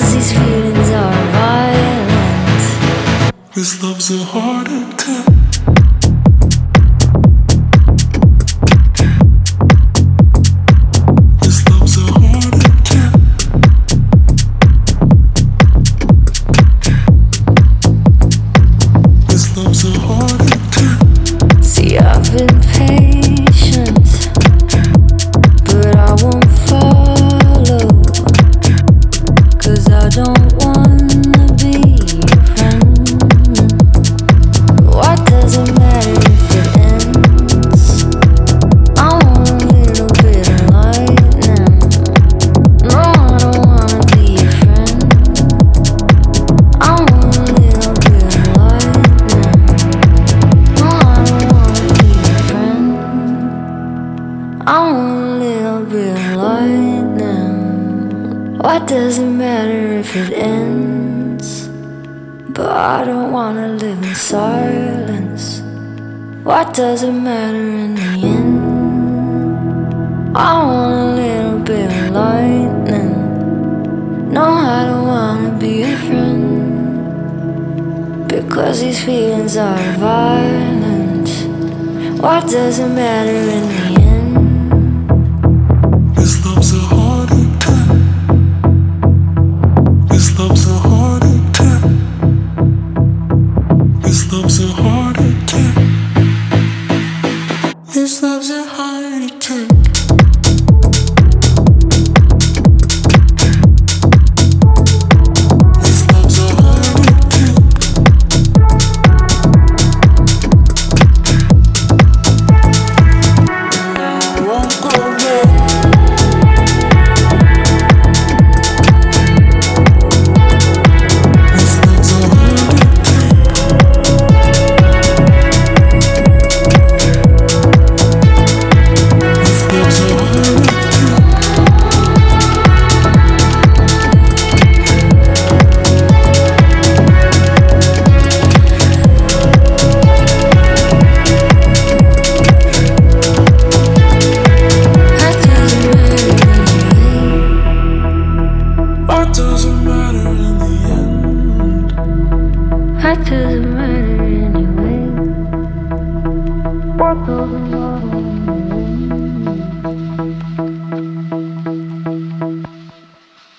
Because these feelings are violent. This love's a heart attack. This love's a heart attack. This love's a heart attack. See, I've been patient, but I won't follow. 'Cause I don't wanna be your friend. What does it matter if it ends? I want a little bit of lightning. No, I don't wanna be your friend. I want a little bit of lightning. No, I don't wanna be your friend. I want a little bit of lightning. What does it matter if it ends? But I don't wanna live in silence. What does it matter in the end? I want a little bit of lightning. No, I don't wanna be a friend. Because these feelings are violent. What does it matter in the end? This love's a heart attack. This love's a heart attack. This love's a heart attack. This love's a heart attack. This love's a heart attack. And I won't go back. This love's a heart attack. This love's a heart attack. What does it matter in the end? What does it matter in the end? What does it